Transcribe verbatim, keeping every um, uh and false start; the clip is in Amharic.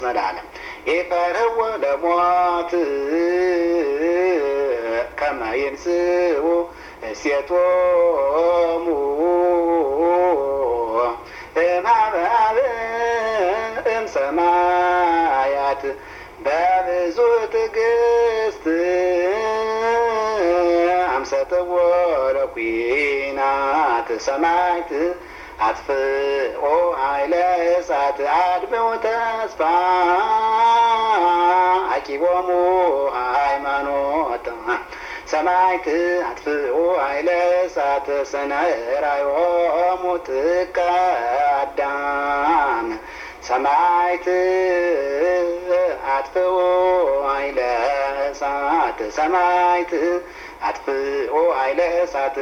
መድኃኒዓለም ይፈርህዎ ለሞት ከመ ይንስኡ እሴቶሙ እምኀበ እምሰማያት በብዙ ትዕግስት አምሰጥዎ ለኩናት ሰማዕት አጥፍኦ ኃይለ እሳት አድምዑ ተስፋ አቂቦሙ ሃይማኖት ሰማዕት አጥፍኦ ኃይለ እሳት ሰነራዮሙ ጥቀ አዳም ሰማዕት አጥፍኦ ኃይለ እሳት ሰማዕት አጥፍኦ ኃይለ እሳት